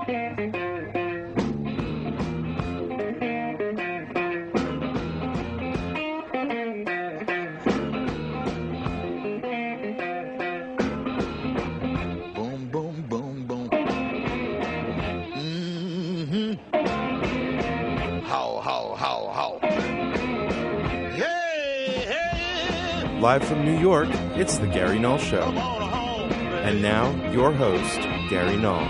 Live from New York, it's The Gary Null Show. And now, your host, Gary Null.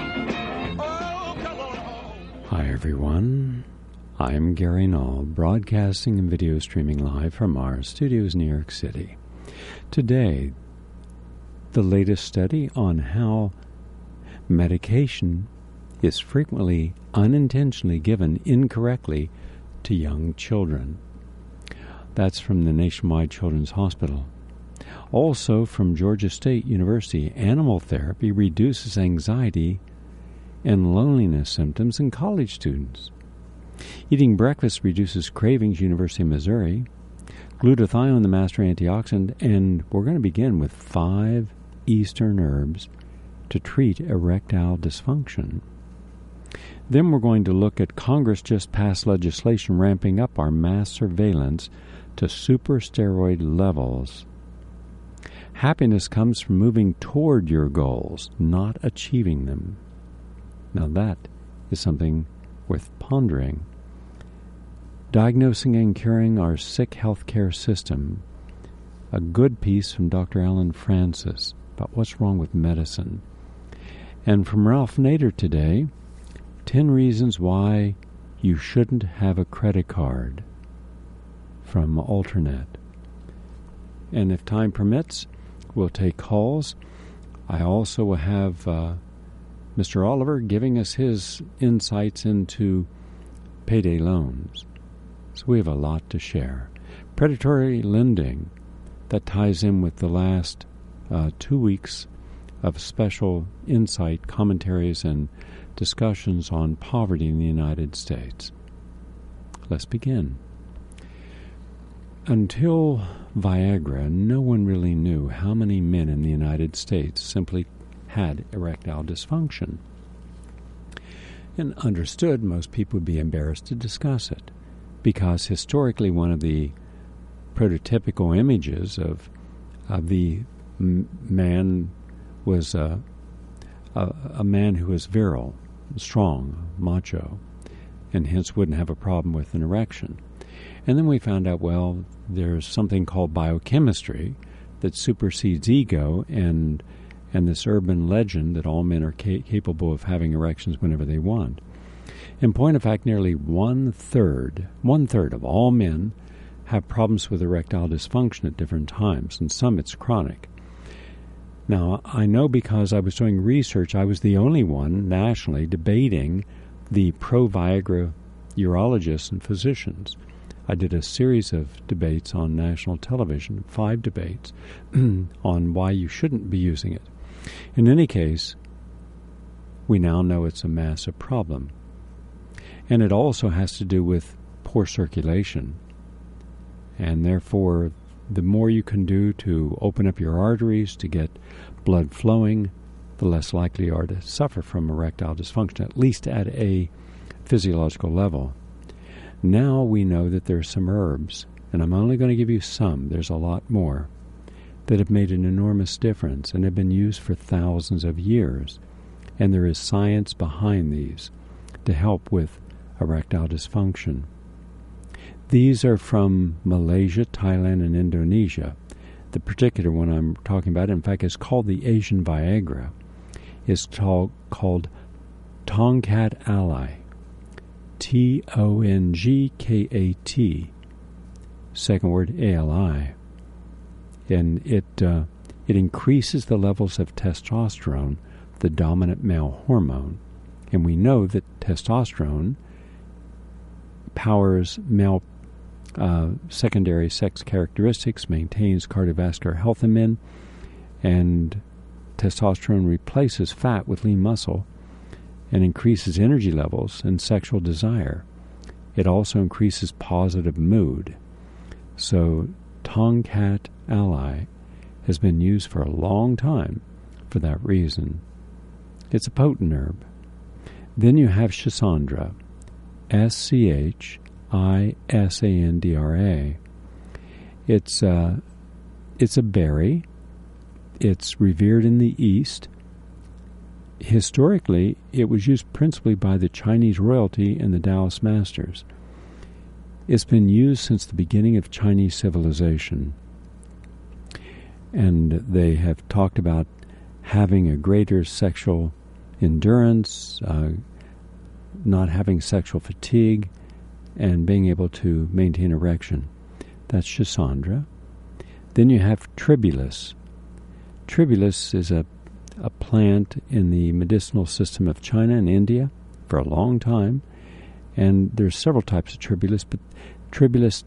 Hi, everyone. I'm Gary Null, broadcasting and video streaming live from our studios in New York City. Today, the latest study on how medication is frequently unintentionally given incorrectly to young children. That's from the Nationwide Children's Hospital. Also from Georgia State University, animal therapy reduces anxiety and loneliness symptoms in college students. Eating breakfast reduces cravings, University of Missouri. Glutathione, the master antioxidant, and we're going to begin with 5 Eastern herbs to treat erectile dysfunction. Then we're going to look at Congress just passed legislation ramping up our mass surveillance to supersteroid levels. Happiness comes from moving toward your goals, not achieving them. Now that is something worth pondering. Diagnosing and curing our sick healthcare system. A good piece from Dr. Alan Francis about what's wrong with medicine. And from Ralph Nader today, 10 reasons why you shouldn't have a credit card, from Alternet. And if time permits, we'll take calls. I also will have Mr. Oliver giving us his insights into payday loans. So we have a lot to share. Predatory lending, that ties in with the last 2 weeks of special insight, commentaries, and discussions on poverty in the United States. Let's begin. Until Viagra, no one really knew how many men in the United States simply had erectile dysfunction. And understood, most people would be embarrassed to discuss it, because historically one of the prototypical images of the man was a man who was virile, strong, macho, and hence wouldn't have a problem with an erection. And then we found out, well, there's something called biochemistry that supersedes ego and this urban legend that all men are capable of having erections whenever they want. In point of fact, nearly one-third of all men have problems with erectile dysfunction at different times, and some it's chronic. Now, I know because I was doing research, I was the only one nationally debating the pro-Viagra urologists and physicians. I did a series of debates on national television, 5 debates, on why you shouldn't be using it. In any case, we now know it's a massive problem. And it also has to do with poor circulation. And therefore, the more you can do to open up your arteries to get blood flowing, the less likely you are to suffer from erectile dysfunction, at least at a physiological level. Now we know that there are some herbs, and I'm only going to give you some, there's a lot more, that have made an enormous difference and have been used for thousands of years. And there is science behind these to help with erectile dysfunction. These are from Malaysia, Thailand, and Indonesia. The particular one I'm talking about, in fact, is called the Asian Viagra. It's called Tongkat Ally. Tongkat, second word ALI, and it increases the levels of testosterone, the dominant male hormone, and we know that testosterone powers male secondary sex characteristics, maintains cardiovascular health in men, and testosterone replaces fat with lean muscle and increases energy levels and sexual desire. It also increases positive mood. So Tongkat Ally has been used for a long time for that reason. It's a potent herb. Then you have Schisandra, Schisandra. It's a berry. It's revered in the East. Historically, it was used principally by the Chinese royalty and the Taoist masters. It's been used since the beginning of Chinese civilization. And they have talked about having a greater sexual endurance, not having sexual fatigue, and being able to maintain erection. That's Schisandra. Then you have Tribulus. Tribulus is a plant in the medicinal system of China and India for a long time. And there's several types of Tribulus, but Tribulus,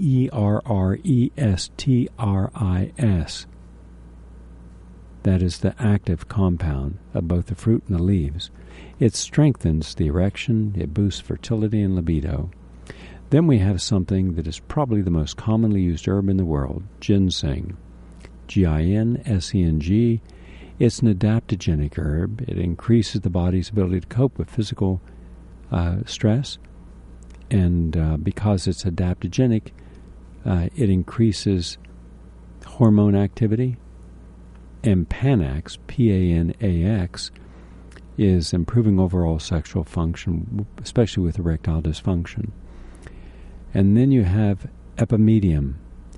Terrestris. That is the active compound of both the fruit and the leaves. It strengthens the erection, it boosts fertility and libido. Then we have something that is probably the most commonly used herb in the world, ginseng. Ginseng. It's an adaptogenic herb. It increases the body's ability to cope with physical stress. And because it's adaptogenic, it increases hormone activity. And Panax, Panax, is improving overall sexual function, especially with erectile dysfunction. And then you have Epimedium,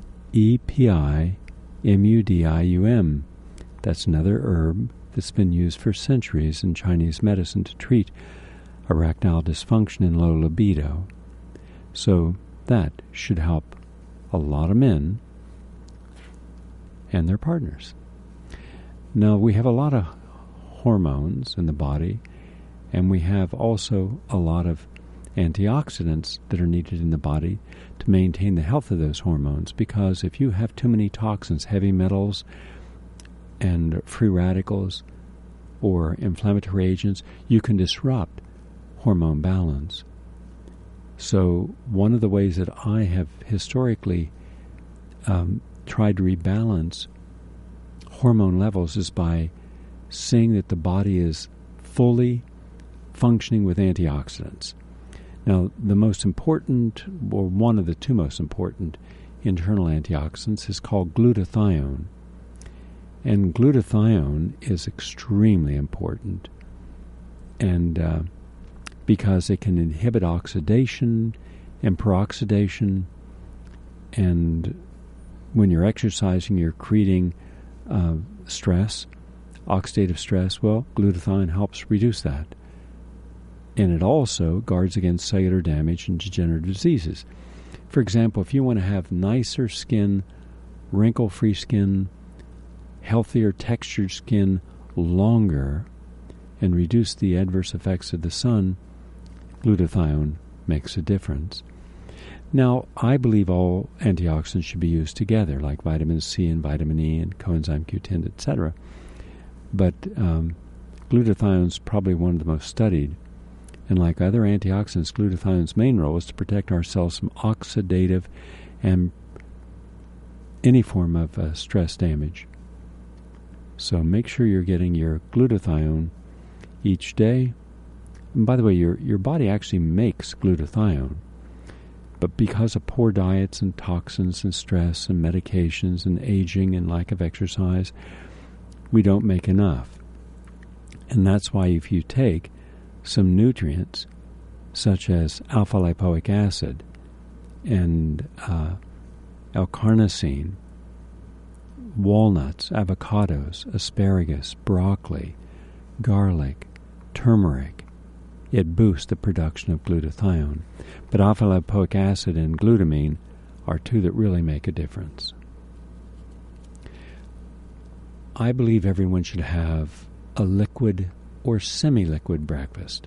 Epimudium. That's another herb that's been used for centuries in Chinese medicine to treat erectile dysfunction and low libido. So that should help a lot of men and their partners. Now, we have a lot of hormones in the body, and we have also a lot of antioxidants that are needed in the body to maintain the health of those hormones, because if you have too many toxins, heavy metals, and free radicals, or inflammatory agents, you can disrupt hormone balance. So one of the ways that I have historically tried to rebalance hormone levels is by seeing that the body is fully functioning with antioxidants. Now, the most important, or one of the two most important internal antioxidants is called glutathione. And glutathione is extremely important, and because it can inhibit oxidation and peroxidation, and when you're exercising, you're creating stress, oxidative stress. Well, glutathione helps reduce that. And it also guards against cellular damage and degenerative diseases. For example, if you want to have nicer skin, wrinkle-free skin, healthier textured skin longer, and reduce the adverse effects of the sun, glutathione makes a difference. Now, I believe all antioxidants should be used together, like vitamin C and vitamin E and coenzyme Q10, etc. But glutathione is probably one of the most studied. And like other antioxidants, glutathione's main role is to protect our cells from oxidative and any form of stress damage. So make sure you're getting your glutathione each day. And by the way, your body actually makes glutathione. But because of poor diets and toxins and stress and medications and aging and lack of exercise, we don't make enough. And that's why if you take some nutrients, such as alpha-lipoic acid and L-carnosine, walnuts, avocados, asparagus, broccoli, garlic, turmeric, it boosts the production of glutathione. But alpha-lipoic acid and glutamine are two that really make a difference. I believe everyone should have a liquid or semi-liquid breakfast.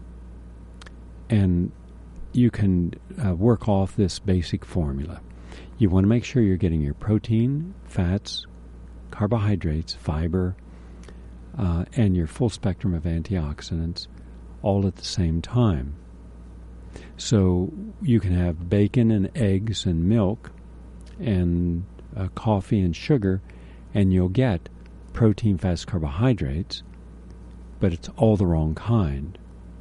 And you can work off this basic formula. You want to make sure you're getting your protein, fats, carbohydrates, fiber, and your full spectrum of antioxidants all at the same time. So you can have bacon and eggs and milk and coffee and sugar, and you'll get protein, fats, carbohydrates, but it's all the wrong kind.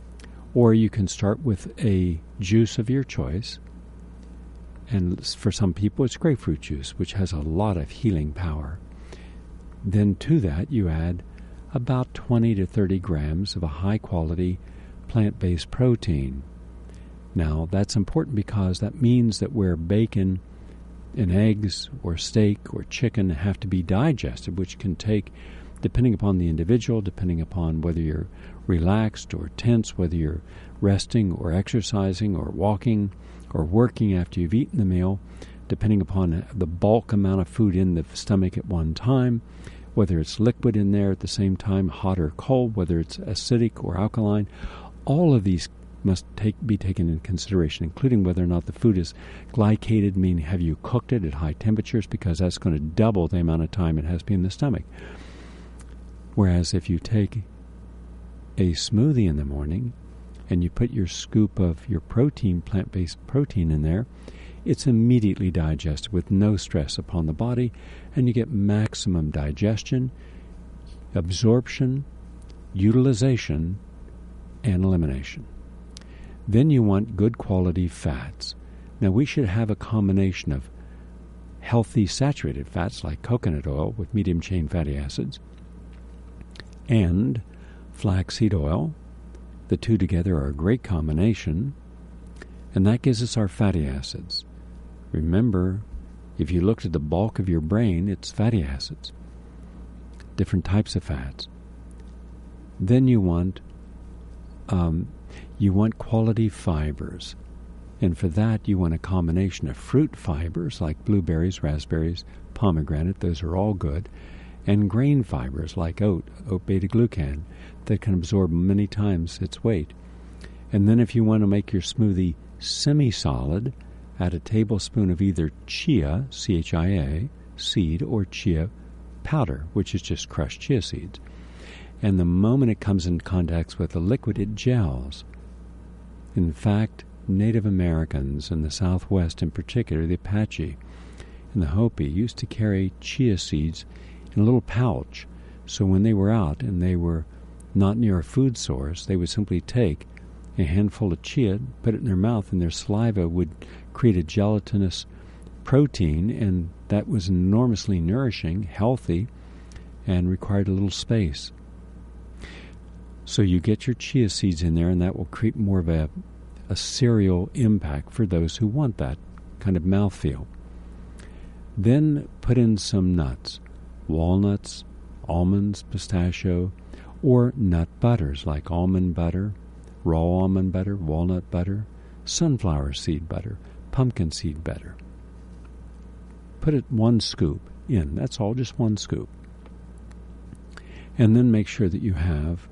Or you can start with a juice of your choice. And for some people, it's grapefruit juice, which has a lot of healing power. Then to that, you add about 20 to 30 grams of a high-quality plant-based protein. Now, that's important because that means that where bacon and eggs or steak or chicken have to be digested, which can take, depending upon the individual, depending upon whether you're relaxed or tense, whether you're resting or exercising or walking or working after you've eaten the meal, depending upon the bulk amount of food in the stomach at one time, whether it's liquid in there at the same time, hot or cold, whether it's acidic or alkaline, all of these must be taken into consideration, including whether or not the food is glycated, meaning have you cooked it at high temperatures, because that's going to double the amount of time it has to be in the stomach. Whereas if you take a smoothie in the morning and you put your scoop of your protein, plant-based protein in there, it's immediately digested with no stress upon the body, and you get maximum digestion, absorption, utilization, and elimination. Then you want good quality fats. Now we should have a combination of healthy saturated fats like coconut oil with medium chain fatty acids and flaxseed oil. The two together are a great combination, and that gives us our fatty acids. Remember, if you looked at the bulk of your brain, it's fatty acids, different types of fats. Then you want quality fibers, and for that you want a combination of fruit fibers like blueberries, raspberries, pomegranate, those are all good, and grain fibers like oat beta-glucan that can absorb many times its weight. And then if you want to make your smoothie semi-solid, add a tablespoon of either chia, C-H-I-A, seed, or chia powder, which is just crushed chia seeds. And the moment it comes in contact with the liquid, it gels. In fact, Native Americans in the Southwest in particular, the Apache and the Hopi, used to carry chia seeds in a little pouch. So when they were out and they were not near a food source, they would simply take a handful of chia, put it in their mouth, and their saliva would create a gelatinous protein, and that was enormously nourishing, healthy, and required a little space. So you get your chia seeds in there, and that will create more of a cereal impact for those who want that kind of mouthfeel. Then put in some nuts, walnuts, almonds, pistachio, or nut butters like almond butter, raw almond butter, walnut butter, sunflower seed butter, pumpkin seed butter. Put it 1 scoop in. That's all, just 1 scoop. And then make sure that you have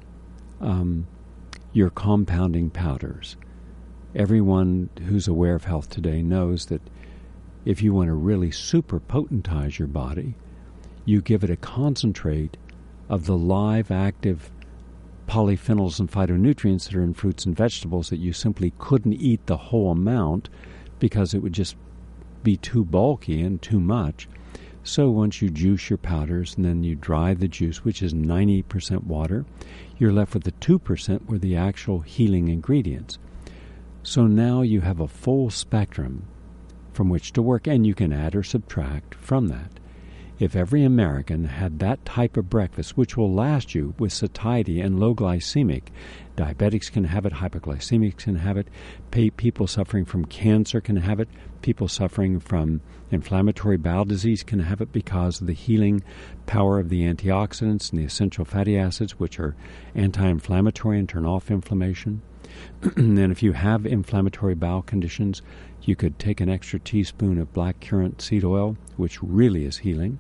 your compounding powders. Everyone who's aware of health today knows that if you want to really super potentize your body, you give it a concentrate of the live, active polyphenols and phytonutrients that are in fruits and vegetables that you simply couldn't eat the whole amount because it would just be too bulky and too much. So once you juice your powders and then you dry the juice, which is 90% water, you're left with the 2% were the actual healing ingredients. So now you have a full spectrum from which to work, and you can add or subtract from that. If every American had that type of breakfast, which will last you with satiety and low glycemic, diabetics can have it, hypoglycemics can have it, people suffering from cancer can have it, people suffering from inflammatory bowel disease can have it because of the healing power of the antioxidants and the essential fatty acids, which are anti-inflammatory and turn off inflammation. And if you have inflammatory bowel conditions, you could take an extra teaspoon of black currant seed oil, which really is healing.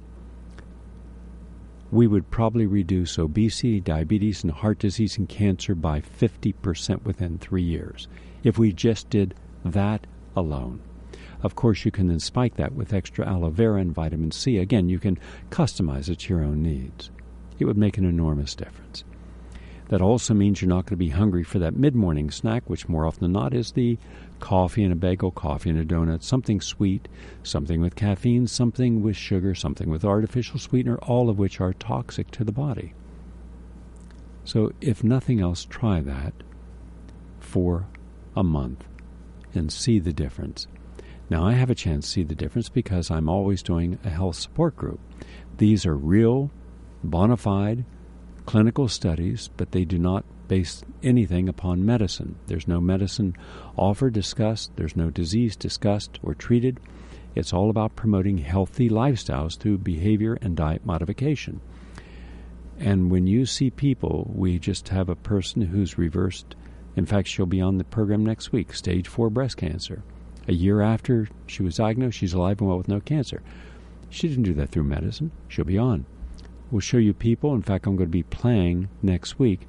We would probably reduce obesity, diabetes, and heart disease and cancer by 50% within 3 years if we just did that alone. Of course, you can then spike that with extra aloe vera and vitamin C. Again, you can customize it to your own needs. It would make an enormous difference. That also means you're not going to be hungry for that mid-morning snack, which more often than not is the coffee and a bagel, coffee and a donut, something sweet, something with caffeine, something with sugar, something with artificial sweetener, all of which are toxic to the body. So if nothing else, try that for a month and see the difference. Now, I have a chance to see the difference because I'm always doing a health support group. These are real, bona fide clinical studies, but they do not base anything upon medicine. There's no medicine offered, discussed. There's no disease discussed or treated. It's all about promoting healthy lifestyles through behavior and diet modification. And when you see people, we just have a person who's reversed. In fact, she'll be on the program next week, stage 4 breast cancer. A year after she was diagnosed, she's alive and well with no cancer. She didn't do that through medicine. She'll be on. We'll show you people. In fact, I'm going to be playing next week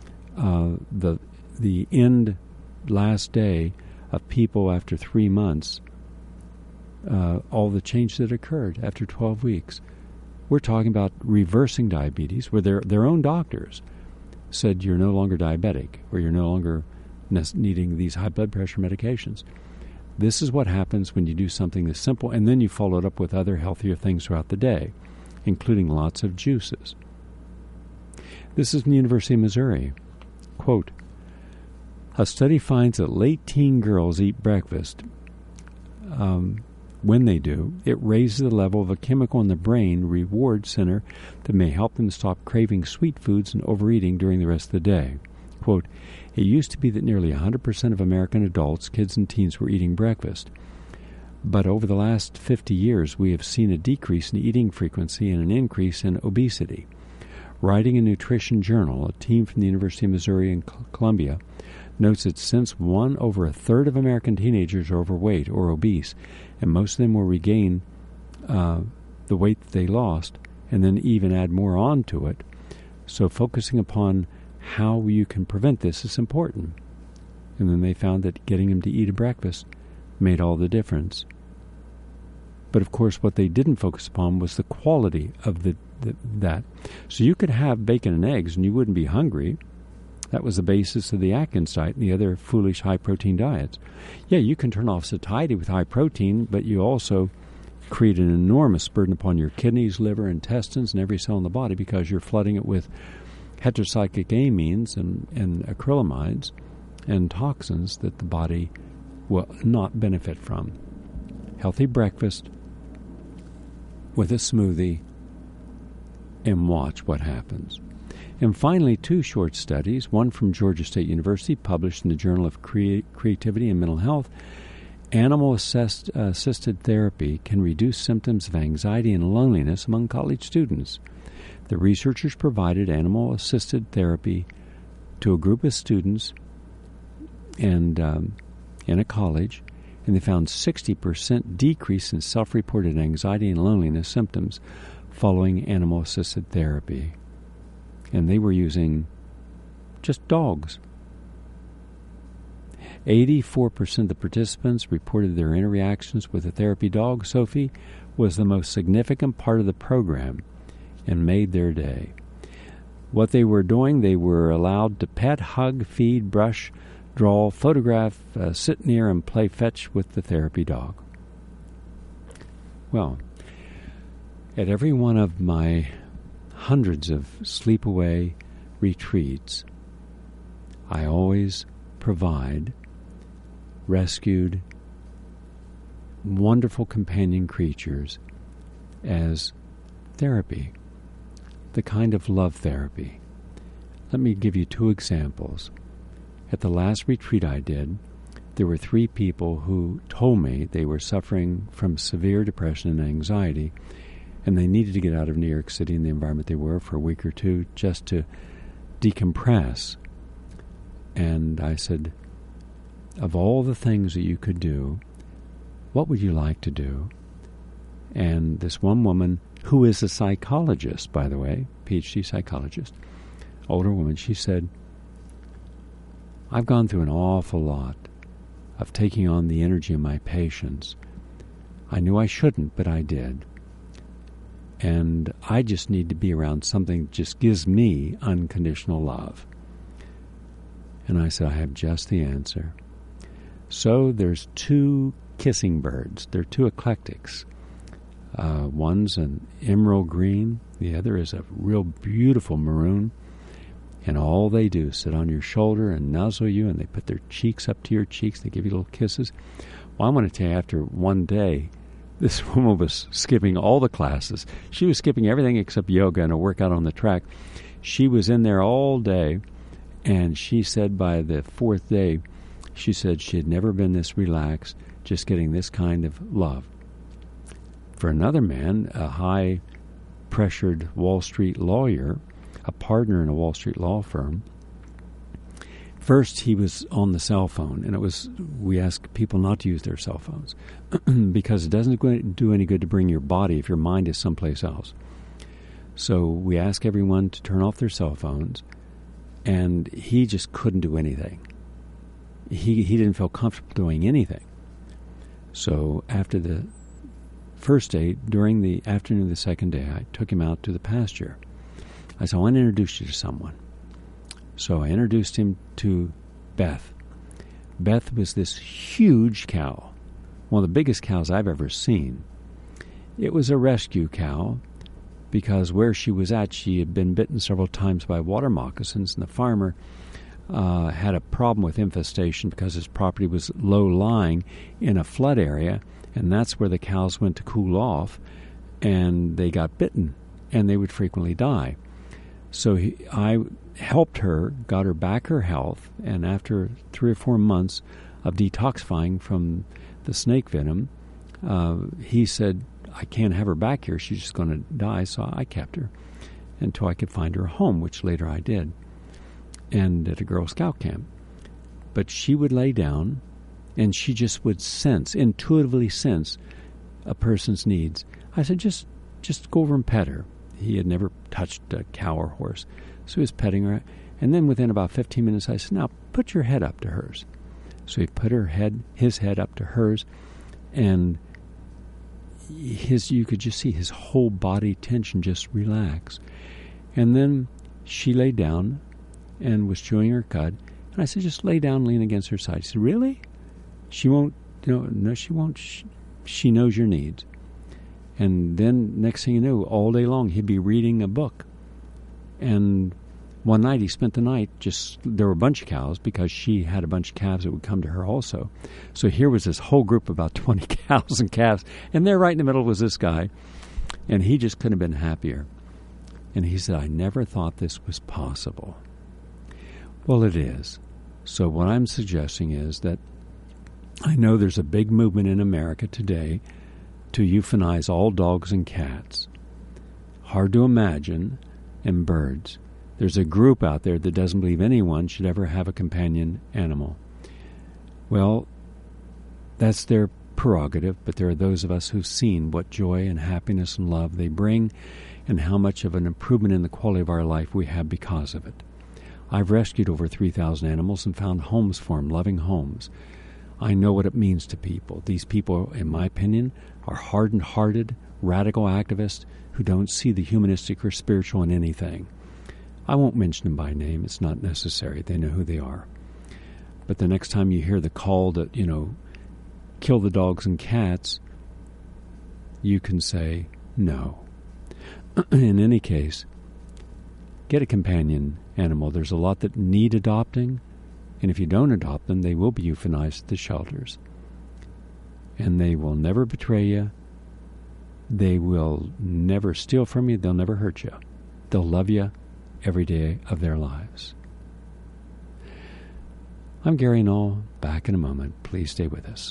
the end last day of people after 3 months, all the change that occurred after 12 weeks. We're talking about reversing diabetes, where their own doctors said you're no longer diabetic or you're no longer needing these high blood pressure medications. This is what happens when you do something this simple, and then you follow it up with other healthier things throughout the day, including lots of juices. This is from the University of Missouri. Quote, a study finds that late teen girls eat breakfast. When they do, it raises the level of a chemical in the brain reward center that may help them stop craving sweet foods and overeating during the rest of the day. Quote, it used to be that nearly 100% of American adults, kids and teens were eating breakfast. But over the last 50 years, we have seen a decrease in eating frequency and an increase in obesity. Writing a nutrition journal, a team from the University of Missouri and Columbia notes that since over a third of American teenagers are overweight or obese, and most of them will regain the weight that they lost and then even add more on to it. So focusing upon how you can prevent this is important. And then they found that getting them to eat a breakfast made all the difference. But of course, what they didn't focus upon was the quality of that. So you could have bacon and eggs and you wouldn't be hungry. That was the basis of the Atkins diet and the other foolish high-protein diets. Yeah, you can turn off satiety with high protein, but you also create an enormous burden upon your kidneys, liver, intestines, and every cell in the body because you're flooding it with heterocyclic amines and acrylamides and toxins that the body will not benefit from. Healthy breakfast with a smoothie and watch what happens. And finally, 2 short studies, one from Georgia State University, published in the Journal of Creativity and Mental Health. Animal-assisted therapy can reduce symptoms of anxiety and loneliness among college students. The researchers provided animal-assisted therapy to a group of students and in a college, and they found 60% decrease in self-reported anxiety and loneliness symptoms following animal-assisted therapy. And they were using just dogs. 84% of the participants reported their interactions with the therapy dog. Sophie was the most significant part of the program and made their day. What they were doing, they were allowed to pet, hug, feed, brush, draw, photograph, sit near, and play fetch with the therapy dog. Well, at every one of my hundreds of sleepaway retreats, I always provide rescued, wonderful companion creatures as therapy, the kind of love therapy. Let me give you 2 examples. At the last retreat I did, there were 3 people who told me they were suffering from severe depression and anxiety, and they needed to get out of New York City and the environment they were for a week or 2 just to decompress. And I said, of all the things that you could do, what would you like to do? And this one woman, who is a psychologist, by the way, PhD psychologist, older woman, she said, I've gone through an awful lot of taking on the energy of my patients. I knew I shouldn't, but I did. And I just need to be around something that just gives me unconditional love. And I said, I have just the answer. So there's 2 kissing birds. They're 2 eclectics. One's an emerald green. The other is a real beautiful maroon. And all they do is sit on your shoulder and nuzzle you, and they put their cheeks up to your cheeks. They give you little kisses. Well, I want to tell you, after one day, this woman was skipping all the classes. She was skipping everything except yoga and a workout on the track. She was in there all day, and she said by the fourth day, she said she had never been this relaxed, just getting this kind of love. For another man, a high-pressured Wall Street lawyer, a partner in a Wall Street law firm, first he was on the cell phone, and we ask people not to use their cell phones because it doesn't do any good to bring your body if your mind is someplace else. So we ask everyone to turn off their cell phones, and he just couldn't do anything. He didn't feel comfortable doing anything. So after the first day, during the afternoon of the second day, I took him out to the pasture. I said, I want to introduce you to someone. So I introduced him to Beth. Beth was this huge cow, one of the biggest cows I've ever seen. It was a rescue cow because where she was at, she had been bitten several times by water moccasins, and the farmer had a problem with infestation because his property was low-lying in a flood area, and that's where the cows went to cool off, and they got bitten, and they would frequently die. So I helped her, got her back her health, and after 3 or 4 months of detoxifying from the snake venom, he said, I can't have her back here, she's just going to die, so I kept her until I could find her a home, which later I did, and at a Girl Scout camp. But she would lay down, and she just would intuitively sense a person's needs. I said, just go over and pet her. He had never touched a cow or horse, so he was petting her. And then within about 15 minutes, I said, now put your head up to hers. So he put his head up to hers, and you could just see his whole body tension just relax. And then she lay down and was chewing her cud. And I said, just lay down, lean against her side. She said, really? She won't? No, she won't. She knows your needs. And then next thing you knew, all day long, he'd be reading a book. And one night he spent the night there were a bunch of cows because she had a bunch of calves that would come to her also. So here was this whole group of about 20 cows and calves. And there right in the middle was this guy. And he just couldn't have been happier. And he said, I never thought this was possible. Well, it is. So what I'm suggesting is that I know there's a big movement in America today to euthanize all dogs and cats. Hard to imagine, and birds. There's a group out there that doesn't believe anyone should ever have a companion animal. Well, that's their prerogative, but there are those of us who've seen what joy and happiness and love they bring and how much of an improvement in the quality of our life we have because of it. I've rescued over 3,000 animals and found homes for them, loving homes. I know what it means to people. These people, in my opinion, are hardened-hearted, radical activists who don't see the humanistic or spiritual in anything. I won't mention them by name. It's not necessary. They know who they are. But the next time you hear the call to, kill the dogs and cats, you can say no. In any case, get a companion animal. There's a lot that need adopting, and if you don't adopt them, they will be euthanized at the shelters. And they will never betray you. They will never steal from you. They'll never hurt you. They'll love you every day of their lives. I'm Gary Null. Back in a moment. Please stay with us.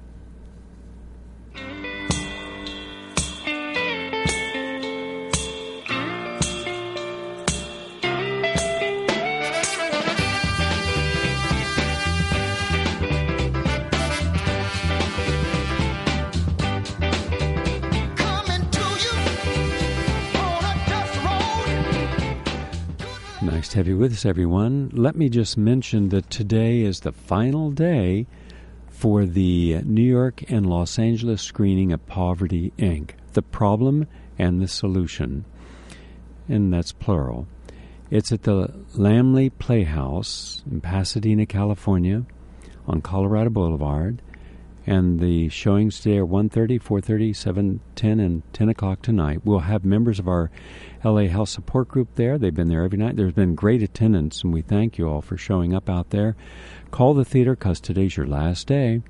Nice to have you with us, everyone. Let me just mention that today is the final day for the New York and Los Angeles screening of Poverty, Inc., The Problem and the Solution. And that's plural. It's at the Laemmle Playhouse in Pasadena, California, on Colorado Boulevard. And the showings today are 1:30, 4:30, 7, 10, and 10 o'clock tonight. We'll have members of our LA Health Support Group there. They've been there every night. There's been great attendance, and we thank you all for showing up out there. Call the theater because today's your last day.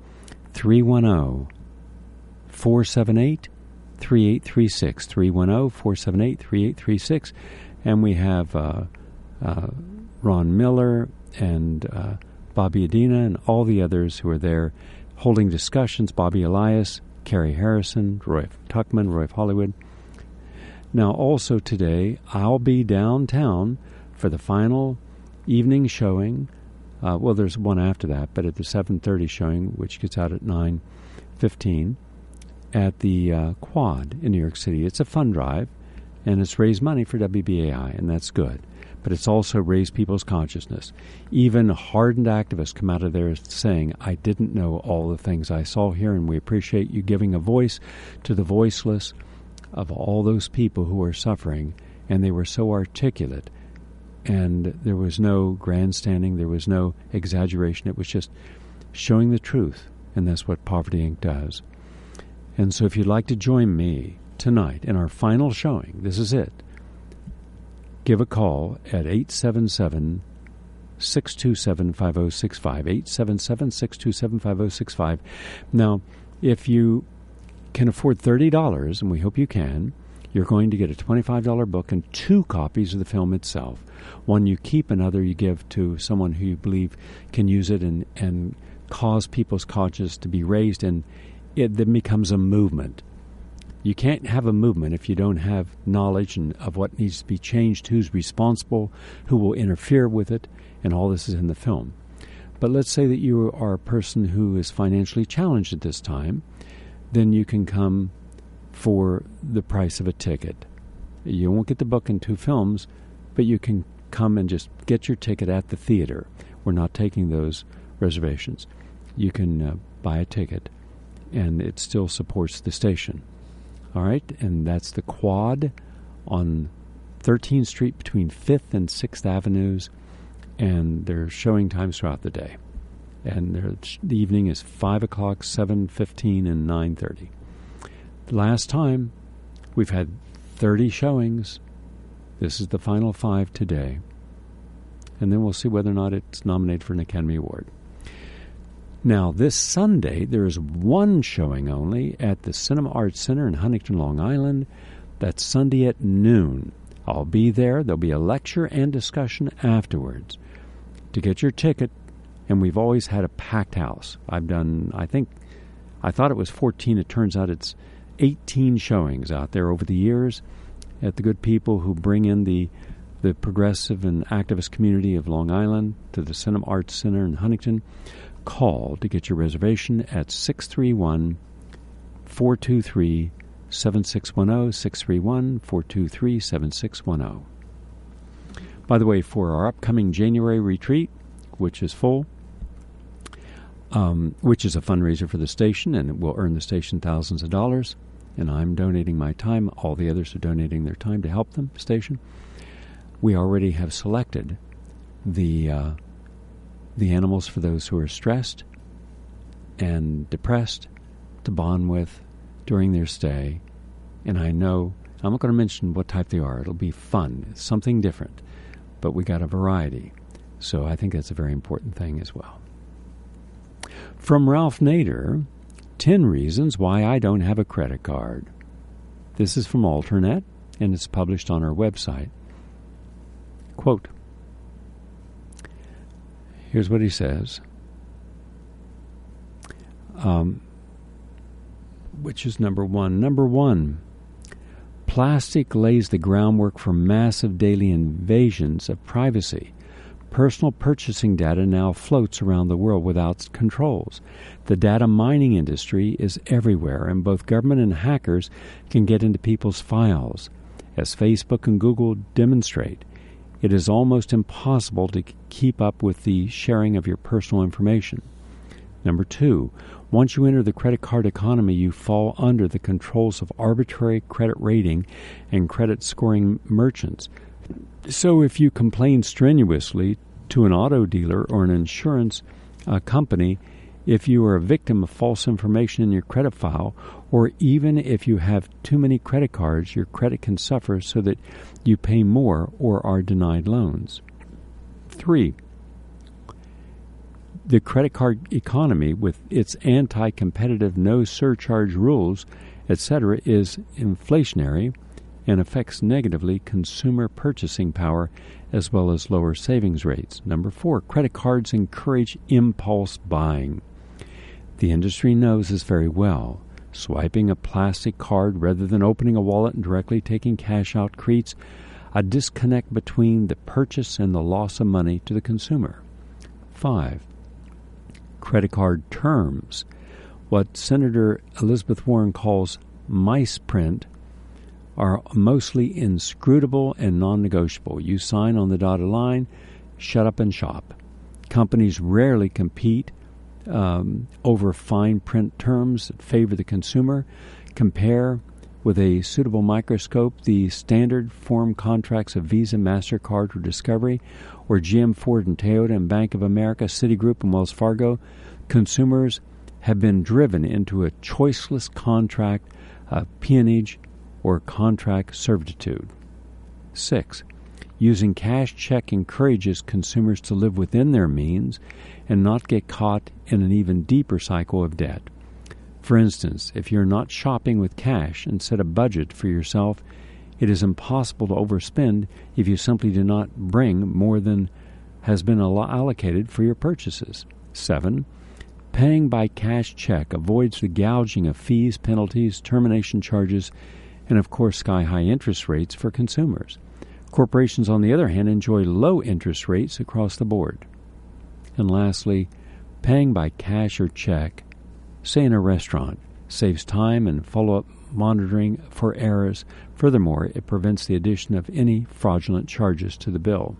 310-478-3836. 310-478-3836. And we have Ron Miller and Bobby Adina and all the others who are there holding discussions. Bobby Elias, Carrie Harrison, Roy Tuckman, Roy Hollywood. Now, also today, I'll be downtown for the final evening showing. Well, there's one after that, but at the 7:30 showing, which gets out at 9:15, at the Quad in New York City. It's a fund drive, and it's raised money for WBAI, and that's good. But it's also raised people's consciousness. Even hardened activists come out of there saying, I didn't know all the things I saw here, and we appreciate you giving a voice to the voiceless of all those people who are suffering. And they were so articulate, and there was no grandstanding, there was no exaggeration. It was just showing the truth, and that's what Poverty Inc. does. And so if you'd like to join me tonight in our final showing, this is it. Give a call at 877-627-5065, 877-627-5065. Now, if you can afford $30, and we hope you can, you're going to get a $25 book and 2 copies of the film itself. One you keep, another you give to someone who you believe can use it and cause people's conscience to be raised, and it then becomes a movement. You can't have a movement if you don't have knowledge of what needs to be changed, who's responsible, who will interfere with it, and all this is in the film. But let's say that you are a person who is financially challenged at this time, then you can come for the price of a ticket. You won't get the book and 2 films, but you can come and just get your ticket at the theater. We're not taking those reservations. You can buy a ticket, and it still supports the station. All right, and that's the Quad on 13th Street between 5th and 6th Avenues, and there's showing times throughout the day. And the evening is 5 o'clock, 7:15, and 9:30. The last time, we've had 30 showings. This is the final 5 today. And then we'll see whether or not it's nominated for an Academy Award. Now, this Sunday, there is one showing only at the Cinema Arts Center in Huntington, Long Island. That's Sunday at noon. I'll be there. There'll be a lecture and discussion afterwards. To get your ticket, and we've always had a packed house. I thought it was 14. It turns out it's 18 showings out there over the years at the good people who bring in the progressive and activist community of Long Island to the Cinema Arts Center in Huntington. Call to get your reservation at 631-423-7610, 631-423-7610. By the way, for our upcoming January retreat, which is full, which is a fundraiser for the station, and it will earn the station thousands of dollars, and I'm donating my time. All the others are donating their time to help them, station. We already have selected the animals for those who are stressed and depressed to bond with during their stay. And I know, I'm not going to mention what type they are. It'll be fun. It's something different. But we got a variety. So I think that's a very important thing as well. From Ralph Nader, 10 reasons why I don't have a credit card. This is from Alternet, and it's published on our website. Quote, here's what he says, which is number one. Number one, plastic lays the groundwork for massive daily invasions of privacy. Personal purchasing data now floats around the world without controls. The data mining industry is everywhere, and both government and hackers can get into people's files. As Facebook and Google demonstrate, it is almost impossible to keep up with the sharing of your personal information. Number two, once you enter the credit card economy, you fall under the controls of arbitrary credit rating and credit scoring merchants. So if you complain strenuously to an auto dealer or an insurance company, If you are a victim of false information in your credit file, or even if you have too many credit cards, your credit can suffer so that you pay more or are denied loans. 3. The credit card economy, with its anti-competitive no surcharge rules, etc., is inflationary and affects negatively consumer purchasing power as well as lower savings rates. Number 4, credit cards encourage impulse buying. The industry knows this very well. Swiping a plastic card rather than opening a wallet and directly taking cash out creates a disconnect between the purchase and the loss of money to the consumer. 5. Credit card terms. What Senator Elizabeth Warren calls mice print are mostly inscrutable and non-negotiable. You sign on the dotted line, shut up and shop. Companies rarely compete over fine print terms that favor the consumer. Compare with a suitable microscope the standard form contracts of Visa, MasterCard, or Discovery, or GM, Ford, and Toyota, and Bank of America, Citigroup, and Wells Fargo. Consumers have been driven into a choiceless contract of peonage or contract servitude. 6. Using cash check encourages consumers to live within their means and not get caught in an even deeper cycle of debt. For instance, if you're not shopping with cash and set a budget for yourself, it is impossible to overspend if you simply do not bring more than has been allocated for your purchases. 7. Paying by cash check avoids the gouging of fees, penalties, termination charges, and of course sky-high interest rates for consumers. Corporations, on the other hand, enjoy low interest rates across the board. And lastly, paying by cash or check, say in a restaurant, saves time and follow-up monitoring for errors. Furthermore, it prevents the addition of any fraudulent charges to the bill.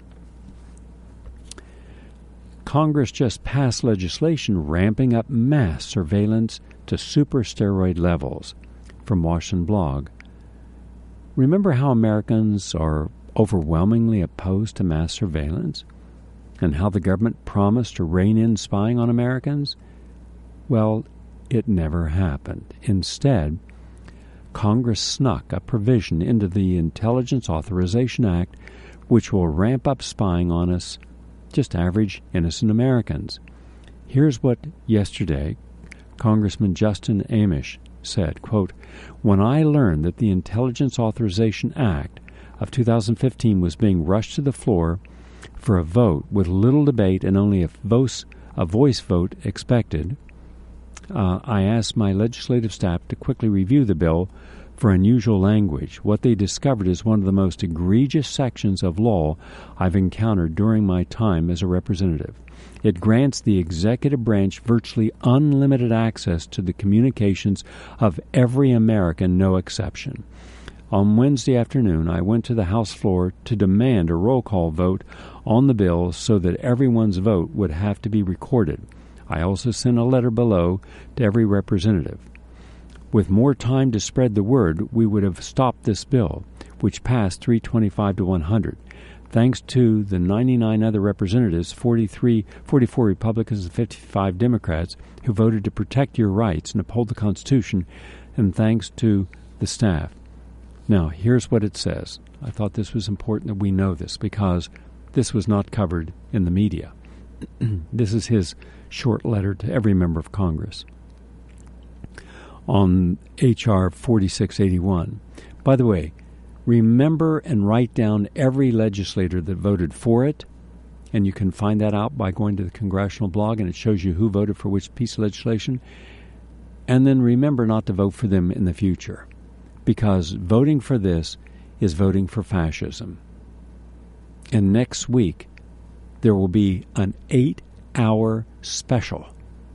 Congress just passed legislation ramping up mass surveillance to super steroid levels. From Washington Blog. Remember how Americans are overwhelmingly opposed to mass surveillance, and how the government promised to rein in spying on Americans? Well, it never happened. Instead, Congress snuck a provision into the Intelligence Authorization Act which will ramp up spying on us, just average, innocent Americans. Here's what yesterday Congressman Justin Amash said, quote, "When I learned that the Intelligence Authorization Act of 2015 was being rushed to the floor for a vote with little debate and only a voice vote expected, I asked my legislative staff to quickly review the bill for unusual language. What they discovered is one of the most egregious sections of law I've encountered during my time as a representative. It grants the executive branch virtually unlimited access to the communications of every American, no exception. On Wednesday afternoon, I went to the House floor to demand a roll call vote on the bill so that everyone's vote would have to be recorded. I also sent a letter below to every representative. With more time to spread the word, we would have stopped this bill, which passed 325 to 100. Thanks to the 99 other representatives, 44 Republicans and 55 Democrats, who voted to protect your rights and uphold the Constitution, and thanks to the staff." Now, here's what it says. I thought this was important that we know this because this was not covered in the media. This is his short letter to every member of Congress on H.R. 4681. By the way, remember and write down every legislator that voted for it, and you can find that out by going to the Congressional blog, and it shows you who voted for which piece of legislation. And then remember not to vote for them in the future, because voting for this is voting for fascism. And next week, there will be an 8-hour special,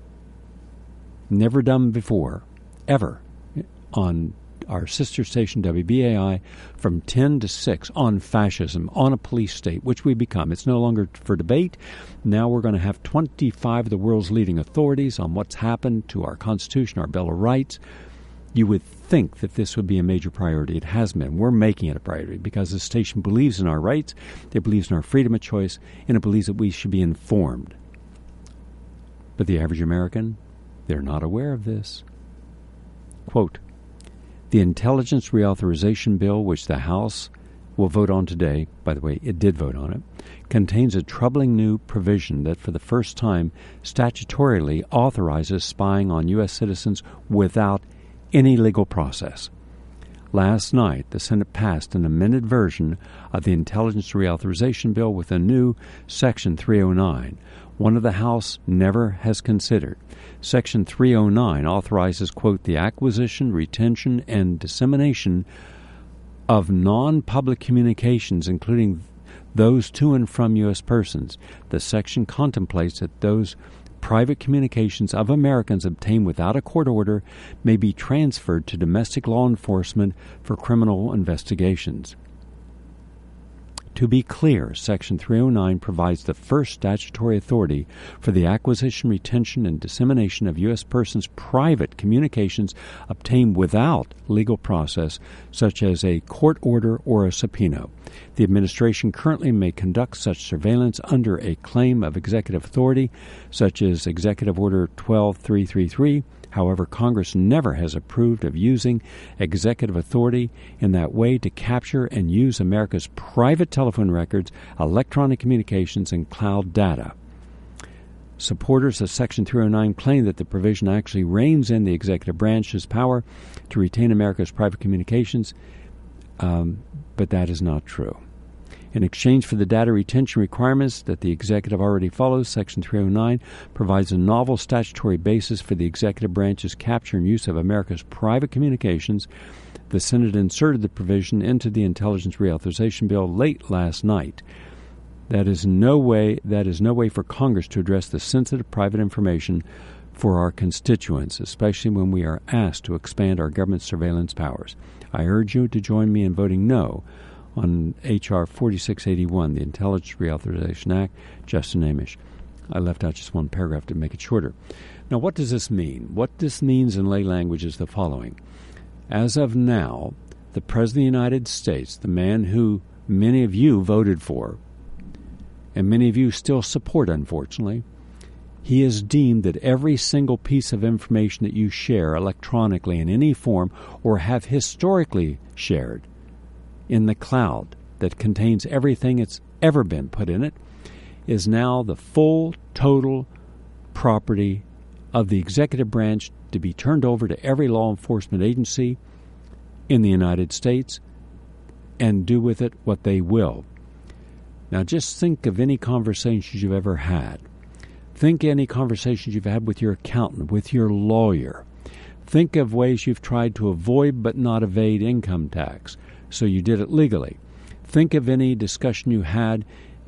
never done before, ever, on our sister station WBAI from 10 to 6 on fascism, on a police state, which we become. It's no longer for debate. Now we're going to have 25 of the world's leading authorities on what's happened to our Constitution, our Bill of Rights. You would think that this would be a major priority. It has been. We're making it a priority because the station believes in our rights, it believes in our freedom of choice, and it believes that we should be informed. But the average American, they're not aware of this. Quote, the Intelligence Reauthorization Bill, which the House will vote on today, by the way, it did vote on it, contains a troubling new provision that for the first time statutorily authorizes spying on U.S. citizens without any legal process. Last night, the Senate passed an amended version of the Intelligence Reauthorization Bill with a new Section 309, one of the House never has considered. Section 309 authorizes, quote, the acquisition, retention, and dissemination of non-public communications, including those to and from U.S. persons. The section contemplates that those private communications of Americans obtained without a court order may be transferred to domestic law enforcement for criminal investigations. To be clear, Section 309 provides the first statutory authority for the acquisition, retention, and dissemination of U.S. persons' private communications obtained without legal process, such as a court order or a subpoena. The administration currently may conduct such surveillance under a claim of executive authority, such as Executive Order 12333. However, Congress never has approved of using executive authority in that way to capture and use America's private telephone records, electronic communications, and cloud data. Supporters of Section 309 claim that the provision actually reins in the executive branch's power to retain America's private communications, but that is not true. In exchange for the data retention requirements that the executive already follows, Section 309 provides a novel statutory basis for the executive branch's capture and use of America's private communications. The Senate inserted the provision into the Intelligence Reauthorization Bill late last night. That is no way for Congress to address the sensitive private information for our constituents, especially when we are asked to expand our government surveillance powers. I urge you to join me in voting no on H.R. 4681, the Intelligence Reauthorization Act. Justin Amish. I left out just one paragraph to make it shorter. Now, what does this mean? What this means in lay language is the following. As of now, the President of the United States, the man who many of you voted for, and many of you still support, unfortunately, he is deemed that every single piece of information that you share electronically in any form or have historically shared in the cloud that contains everything that's ever been put in it is now the full, total property of the executive branch to be turned over to every law enforcement agency in the United States and do with it what they will. Now just think of any conversations you've ever had. Think any conversations you've had with your accountant, with your lawyer. Think of ways you've tried to avoid but not evade income tax, so you did it legally. Think of any discussion you had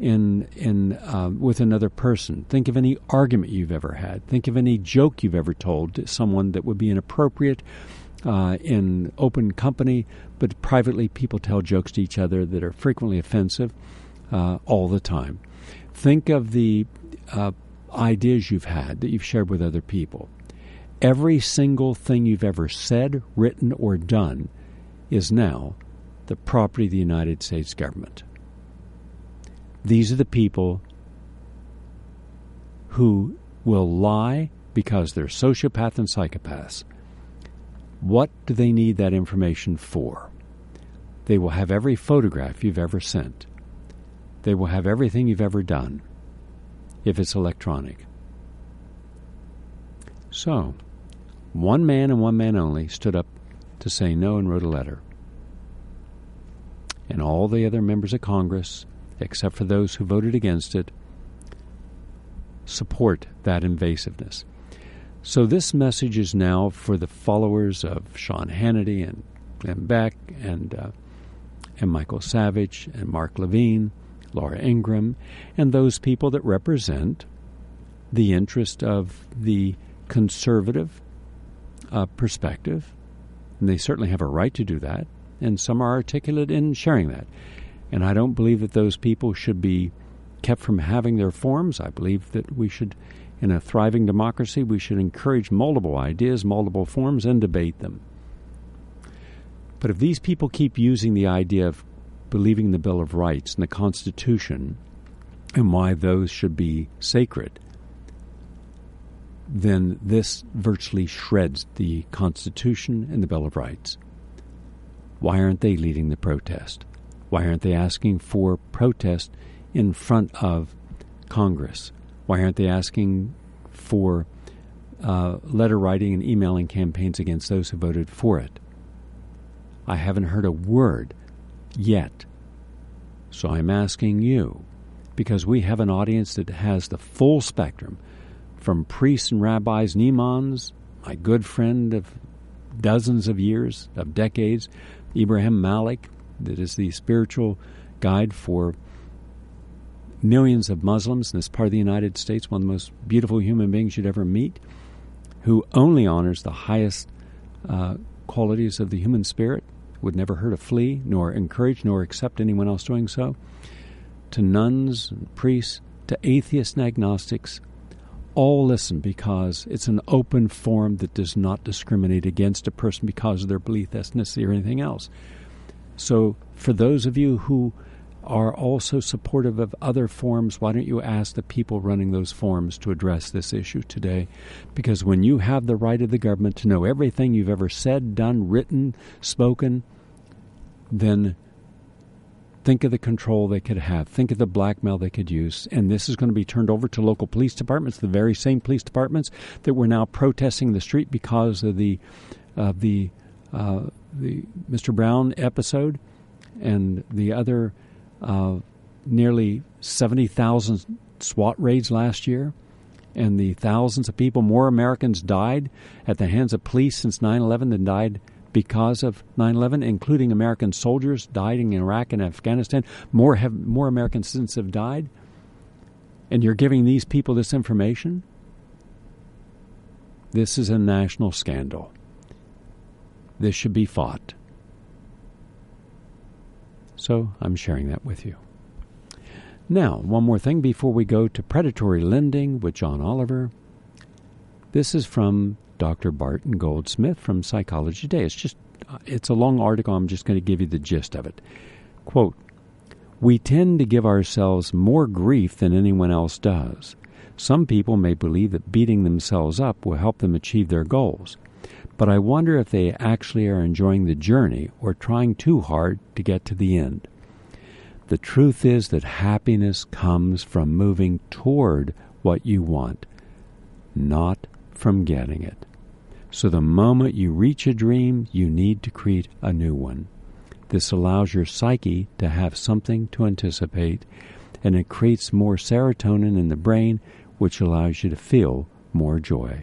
with another person. Think of any argument you've ever had. Think of any joke you've ever told to someone that would be inappropriate in open company, but privately people tell jokes to each other that are frequently offensive all the time. Think of the ideas you've had that you've shared with other people. Every single thing you've ever said, written, or done is now the property of the United States government. These are the people who will lie because they're sociopaths and psychopaths. What do they need that information for? They will have every photograph you've ever sent. They will have everything you've ever done, if it's electronic. So, one man and one man only stood up to say no and wrote a letter. And all the other members of Congress, except for those who voted against it, support that invasiveness. So this message is now for the followers of Sean Hannity and Glenn Beck and Michael Savage and Mark Levine, Laura Ingraham, and those people that represent the interest of the conservative perspective. And they certainly have a right to do that. And some are articulate in sharing that. And I don't believe that those people should be kept from having their forums. I believe that we should, in a thriving democracy, we should encourage multiple ideas, multiple forms, and debate them. But if these people keep using the idea of believing the Bill of Rights and the Constitution and why those should be sacred, then this virtually shreds the Constitution and the Bill of Rights. Why aren't they leading the protest? Why aren't they asking for protest in front of Congress? Why aren't they asking for letter writing and emailing campaigns against those who voted for it? I haven't heard a word yet. So I'm asking you, because we have an audience that has the full spectrum, from priests and rabbis and imams, my good friend of dozens of years, of decades, Ibrahim Malik, that is the spiritual guide for millions of Muslims in this part of the United States, one of the most beautiful human beings you'd ever meet, who only honors the highest qualities of the human spirit, would never hurt a flea, nor encourage, nor accept anyone else doing so, to nuns and priests, to atheists and agnostics. All listen, because it's an open forum that does not discriminate against a person because of their belief, ethnicity, or anything else. So for those of you who are also supportive of other forums, why don't you ask the people running those forums to address this issue today? Because when you have the right of the government to know everything you've ever said, done, written, spoken, then think of the control they could have. Think of the blackmail they could use. And this is going to be turned over to local police departments, the very same police departments that were now protesting the street because of the Mr. Brown episode and the other nearly 70,000 SWAT raids last year, and the thousands of people, more Americans died at the hands of police since 9/11 than died because of 9/11, including American soldiers died in Iraq and Afghanistan. More American citizens have died, and you're giving these people this information? This is a national scandal. This should be fought. So I'm sharing that with you. Now, one more thing before we go to predatory lending with John Oliver. This is from Dr. Barton Goldsmith from Psychology Today. It's a long article. I'm just going to give you the gist of it. Quote, "We tend to give ourselves more grief than anyone else does. Some people may believe that beating themselves up will help them achieve their goals. But I wonder if they actually are enjoying the journey or trying too hard to get to the end. The truth is that happiness comes from moving toward what you want, not from getting it. So the moment you reach a dream, you need to create a new one. This allows your psyche to have something to anticipate, and it creates more serotonin in the brain, which allows you to feel more joy."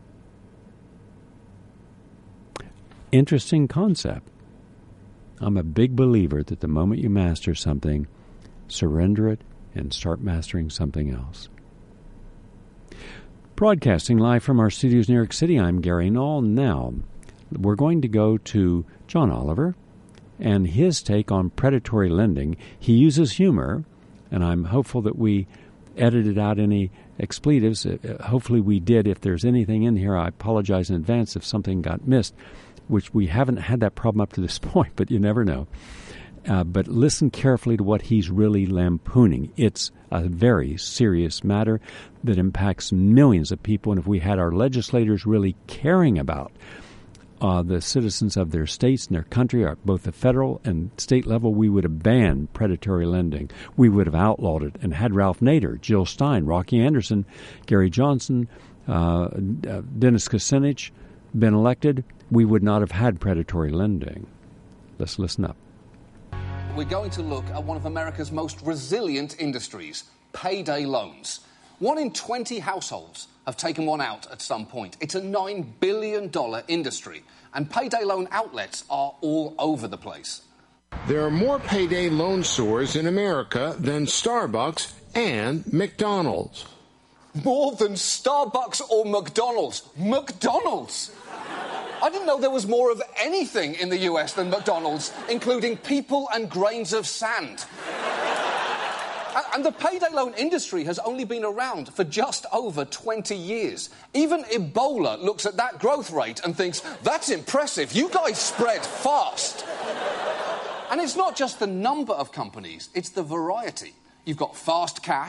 Interesting concept. I'm a big believer that the moment you master something, surrender it and start mastering something else. Broadcasting live from our studios in New York City, I'm Gary Null. Now, we're going to go to John Oliver and his take on predatory lending. He uses humor, and I'm hopeful that we edited out any expletives. Hopefully we did. If there's anything in here, I apologize in advance if something got missed, which we haven't had that problem up to this point, but you never know. But listen carefully to what he's really lampooning. It's a very serious matter that impacts millions of people, and if we had our legislators really caring about the citizens of their states and their country, at both the federal and state level, we would have banned predatory lending. We would have outlawed it. And had Ralph Nader, Jill Stein, Rocky Anderson, Gary Johnson, Dennis Kucinich been elected, we would not have had predatory lending. Let's listen up. We're going to look at one of America's most resilient industries, payday loans. 1 in 20 households have taken one out at some point. It's a $9 billion industry, and payday loan outlets are all over the place. There are more payday loan stores in America than Starbucks and McDonald's. More than Starbucks or McDonald's? McDonald's! I didn't know there was more of anything in the US than McDonald's, including people and grains of sand. And the payday loan industry has only been around for just over 20 years. Even Ebola looks at that growth rate and thinks, that's impressive, you guys spread fast. And it's not just the number of companies, it's the variety. You've got fast cash,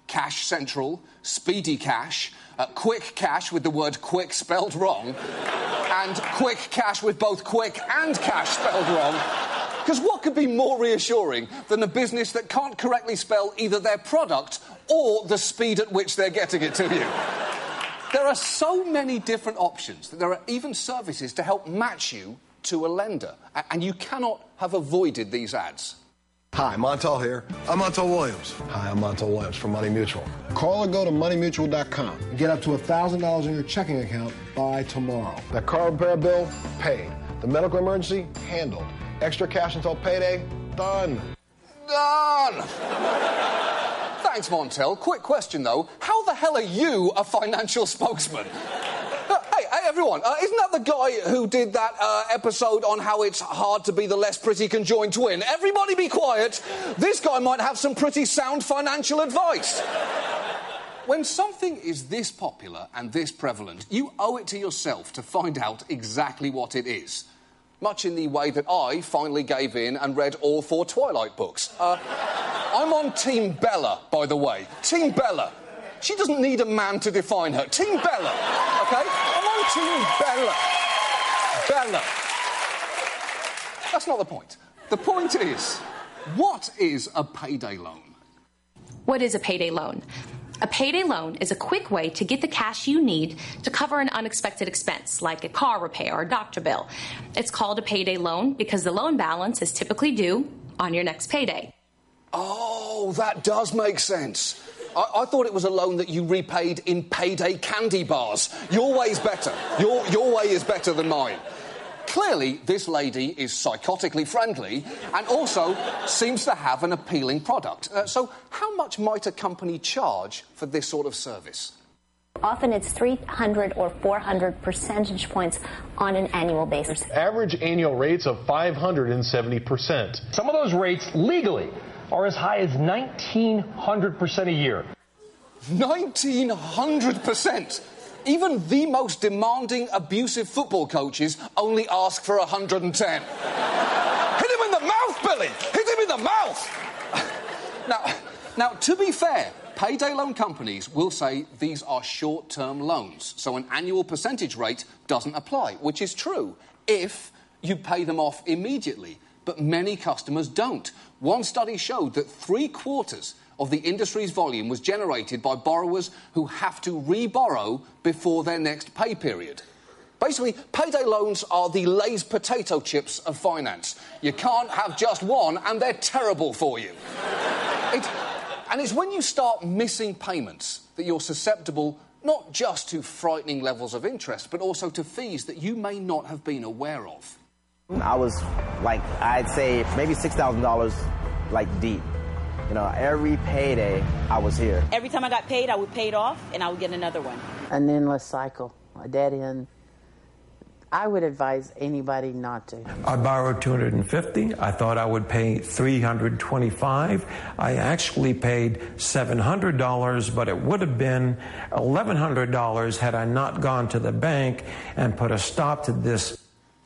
Cash Central, Speedy Cash, Quick Cash with the word quick spelled wrong, and Quick Cash with both quick and cash spelled wrong. Because what could be more reassuring than a business that can't correctly spell either their product or the speed at which they're getting it to you? There are so many different options that there are even services to help match you to a lender. And you cannot have avoided these ads. Hi, Montel here. I'm Montel Williams. Hi, I'm Montel Williams from Money Mutual. Call or go to moneymutual.com and get up to $1,000 in your checking account by tomorrow. That car repair bill, paid. The medical emergency, handled. Extra cash until payday, done. Done! Thanks, Montel. Quick question, though. How the hell are you a financial spokesman? Hey, everyone, isn't that the guy who did that episode on how it's hard to be the less pretty conjoined twin? Everybody be quiet. This guy might have some pretty sound financial advice. When something is this popular and this prevalent, you owe it to yourself to find out exactly what it is. Much in the way that I finally gave in and read all 4 Twilight books. I'm on Team Bella, by the way. Team Bella. She doesn't need a man to define her. Team Bella, OK? I'm on Team Bella. Bella. That's not the point. The point is, what is a payday loan? What is a payday loan? A payday loan is a quick way to get the cash you need to cover an unexpected expense, like a car repair or a doctor bill. It's called a payday loan because the loan balance is typically due on your next payday. Oh, that does make sense. I thought it was a loan that you repaid in payday candy bars. Your way's better. Your way is better than mine. Clearly, this lady is psychotically friendly and also seems to have an appealing product. So how much might a company charge for this sort of service? Often it's 300 or 400 percentage points on an annual basis. Average annual rates of 570%. Some of those rates legally are as high as 1,900% a year. 1,900%? Even the most demanding, abusive football coaches only ask for 110. Hit him in the mouth, Billy! Hit him in the mouth! Now, to be fair, payday loan companies will say these are short-term loans, so an annual percentage rate doesn't apply, which is true if you pay them off immediately. But many customers don't. One study showed that 3/4 of the industry's volume was generated by borrowers who have to re-borrow before their next pay period. Basically, payday loans are the Lay's potato chips of finance. You can't have just one, and they're terrible for you. And it's when you start missing payments that you're susceptible not just to frightening levels of interest, but also to fees that you may not have been aware of. I was, I'd say maybe $6,000, deep. You know, every payday, I was here. Every time I got paid, I would pay it off, and I would get another one. An endless cycle, a dead end. I would advise anybody not to. I borrowed $250. I thought I would pay $325. I actually paid $700, but it would have been $1,100 had I not gone to the bank and put a stop to this.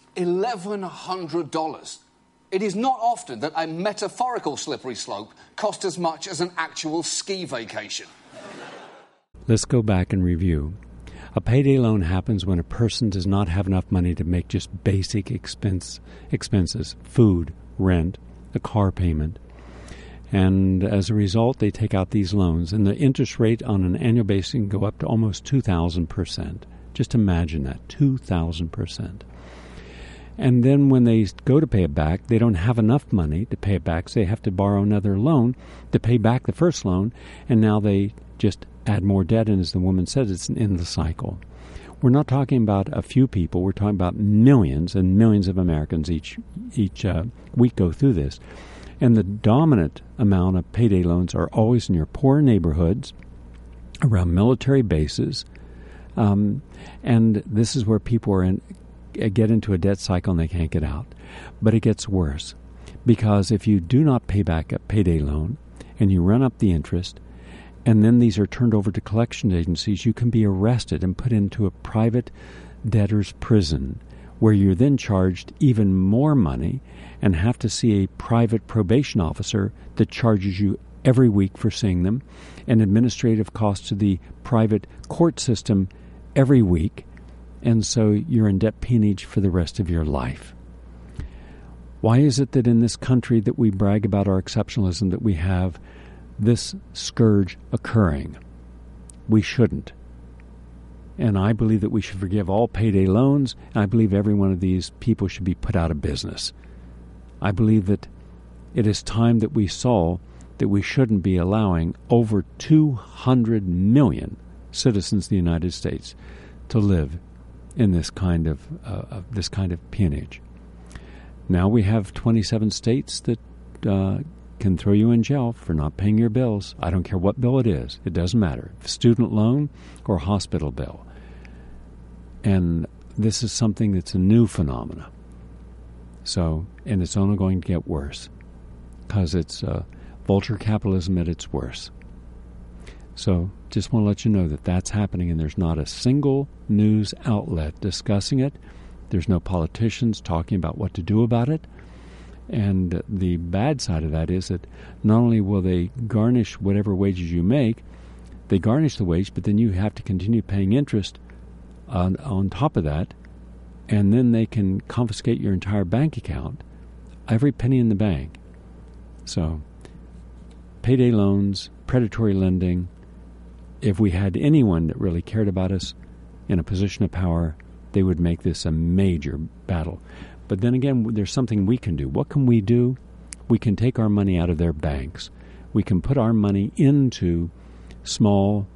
$1,100. It is not often that a metaphorical slippery slope cost as much as an actual ski vacation. Let's go back and review. A payday loan happens when a person does not have enough money to make just basic expenses, food, rent, a car payment. And as a result, they take out these loans, and the interest rate on an annual basis can go up to almost 2,000%. Just imagine that, 2,000%. And then when they go to pay it back, they don't have enough money to pay it back, so they have to borrow another loan to pay back the first loan, and now they just add more debt, and as the woman said, it's an endless cycle. We're not talking about a few people. We're talking about millions and millions of Americans each week go through this. And the dominant amount of payday loans are always in your poor neighborhoods, around military bases, and this is where people are get into a debt cycle and they can't get out. But it gets worse, because if you do not pay back a payday loan and you run up the interest, and then these are turned over to collection agencies, you can be arrested and put into a private debtor's prison, where you're then charged even more money and have to see a private probation officer that charges you every week for seeing them, and administrative costs to the private court system every week, and so you're in debt peonage for the rest of your life. Why is it that in this country that we brag about our exceptionalism, that we have this scourge occurring? We shouldn't. And I believe that we should forgive all payday loans, and I believe every one of these people should be put out of business. I believe that it is time that we saw that we shouldn't be allowing over 200 million citizens of the United States to live in this kind of peonage. Now we have 27 states that can throw you in jail for not paying your bills. I don't care what bill it is. It doesn't matter. Student loan or hospital bill. And this is something that's a new phenomena. And it's only going to get worse because it's vulture capitalism at its worst. So just want to let you know that that's happening, and there's not a single news outlet discussing it. There's no politicians talking about what to do about it. And the bad side of that is that not only will they garnish whatever wages you make, they garnish the wage, but then you have to continue paying interest on top of that, and then they can confiscate your entire bank account, every penny in the bank. So, payday loans, predatory lending, if we had anyone that really cared about us in a position of power, they would make this a major battle. But then again, there's something we can do. What can we do? We can take our money out of their banks. We can put our money into small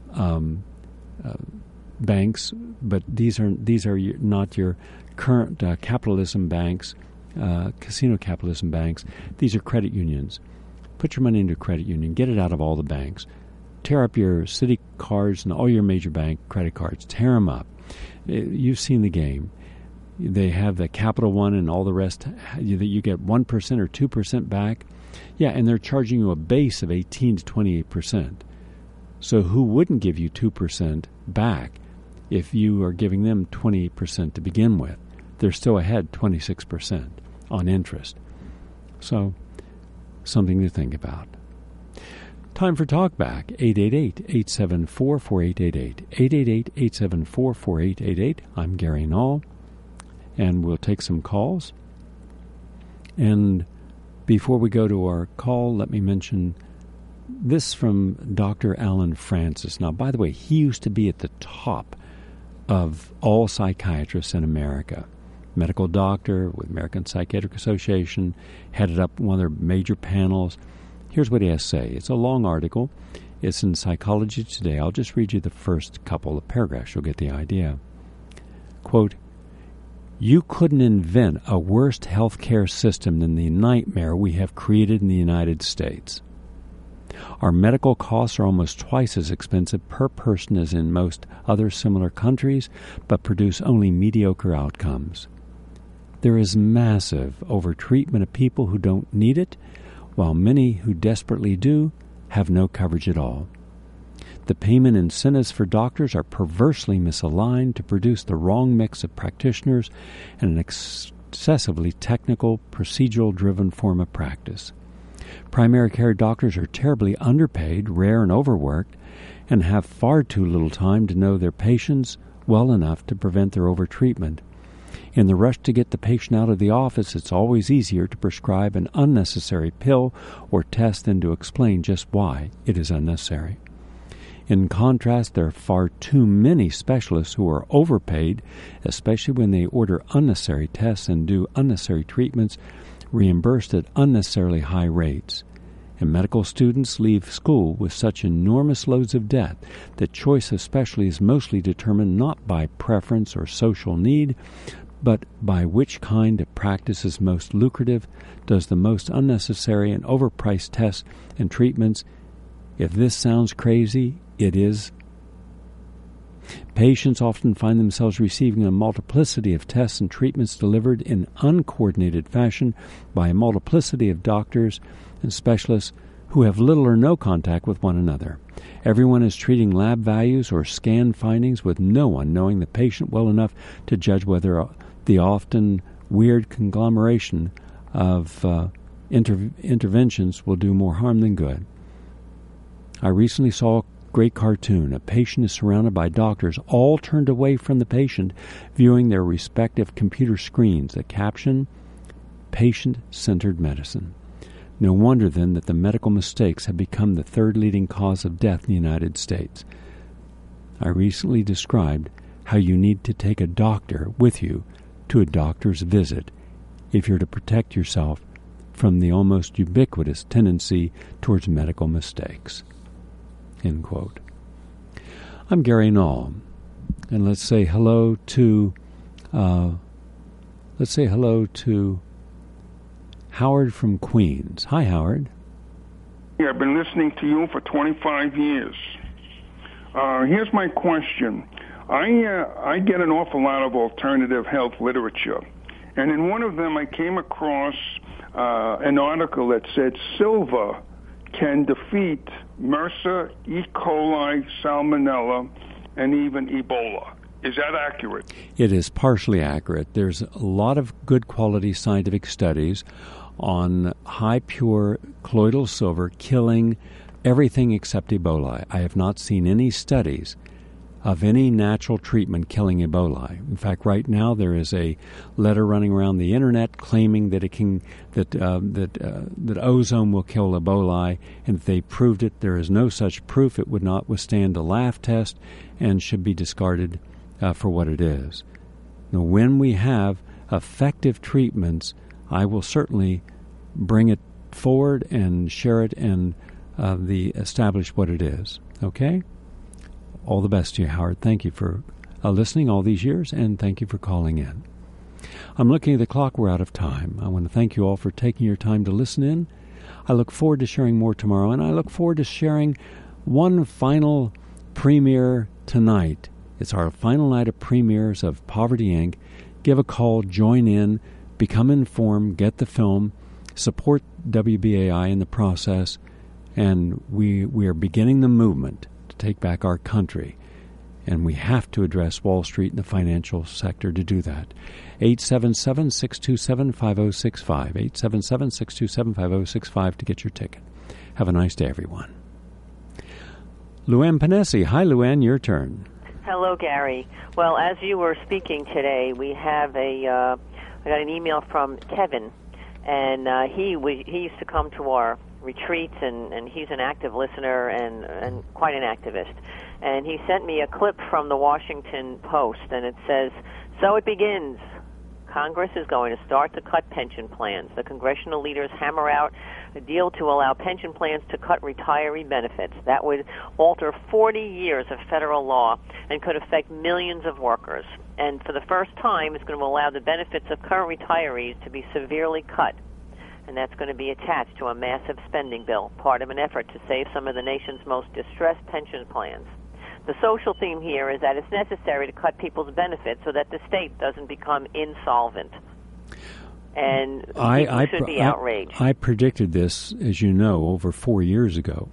banks, but these are not your current capitalism banks, casino capitalism banks. These are credit unions. Put your money into a credit union. Get it out of all the banks. Tear up your Citi cards and all your major bank credit cards. Tear them up. You've seen the game. They have the Capital One and all the rest that you get 1% or 2% back. Yeah, and they're charging you a base of 18 to 28%. So who wouldn't give you 2% back if you are giving them 20% to begin with? They're still ahead 26% on interest. So something to think about. Time for Talkback, 888-874-4888. 888-874-4888. I'm Gary Null, and we'll take some calls. And before we go to our call, let me mention this from Dr. Alan Francis. Now, by the way, he used to be at the top of all psychiatrists in America. Medical doctor with American Psychiatric Association, headed up one of their major panels. Here's what he has to say. It's a long article. It's in Psychology Today. I'll just read you the first couple of paragraphs. You'll get the idea. Quote, "You couldn't invent a worse healthcare system than the nightmare we have created in the United States. Our medical costs are almost twice as expensive per person as in most other similar countries, but produce only mediocre outcomes. There is massive overtreatment of people who don't need it, while many who desperately do have no coverage at all. The payment incentives for doctors are perversely misaligned to produce the wrong mix of practitioners and an excessively technical, procedural-driven form of practice. Primary care doctors are terribly underpaid, rare, and overworked, and have far too little time to know their patients well enough to prevent their overtreatment. In the rush to get the patient out of the office, it's always easier to prescribe an unnecessary pill or test than to explain just why it is unnecessary. In contrast, there are far too many specialists who are overpaid, especially when they order unnecessary tests and do unnecessary treatments, reimbursed at unnecessarily high rates. And medical students leave school with such enormous loads of debt that choice especially is mostly determined not by preference or social need, but by which kind of practice is most lucrative, does the most unnecessary and overpriced tests and treatments. If this sounds crazy, it is. Patients often find themselves receiving a multiplicity of tests and treatments delivered in uncoordinated fashion by a multiplicity of doctors and specialists who have little or no contact with one another. Everyone is treating lab values or scan findings with no one knowing the patient well enough to judge whether the often weird conglomeration of interventions will do more harm than good. I recently saw a great cartoon. A patient is surrounded by doctors, all turned away from the patient, viewing their respective computer screens. The caption, patient-centered medicine. No wonder, then, that the medical mistakes have become the third leading cause of death in the United States. I recently described how you need to take a doctor with you to a doctor's visit if you're to protect yourself from the almost ubiquitous tendency towards medical mistakes. End quote. I'm Gary Null, and let's say hello to Howard from Queens. Hi, Howard. Yeah, I've been listening to you for 25 years. Here's my question. I get an awful lot of alternative health literature, and in one of them I came across an article that said silver can defeat MRSA, E. coli, Salmonella, and even Ebola. Is that accurate? It is partially accurate. There's a lot of good quality scientific studies on high pure colloidal silver killing everything except Ebola. I have not seen any studies of any natural treatment killing Ebola. In fact, right now there is a letter running around the internet claiming that that ozone will kill Ebola, and if they proved it, there is no such proof. It would not withstand a laugh test and should be discarded for what it is. Now, when we have effective treatments, I will certainly bring it forward and share it and establish what it is. Okay? All the best to you, Howard. Thank you for listening all these years, and thank you for calling in. I'm looking at the clock. We're out of time. I want to thank you all for taking your time to listen in. I look forward to sharing more tomorrow, and I look forward to sharing one final premiere tonight. It's our final night of premieres of Poverty Inc. Give a call, join in, become informed, get the film, support WBAI in the process, and we are beginning the movement to take back our country. And we have to address Wall Street and the financial sector to do that. 877-627-5065. 877-627-5065 to get your ticket. Have a nice day, everyone. Luann Panesi. Hi, Luann. Your turn. Hello, Gary. Well, as you were speaking today, we have I got an email from Kevin, and he used to come to our retreats, and he's an active listener and quite an activist. And he sent me a clip from the Washington Post, and it says, "So it begins. Congress is going to start to cut pension plans. The congressional leaders hammer out a deal to allow pension plans to cut retiree benefits. That would alter 40 years of federal law and could affect millions of workers. And for the first time, it's going to allow the benefits of current retirees to be severely cut. And that's going to be attached to a massive spending bill, part of an effort to save some of the nation's most distressed pension plans. The social theme here is that it's necessary to cut people's benefits so that the state doesn't become insolvent. And people should be outraged." I predicted this, as you know, over 4 years ago.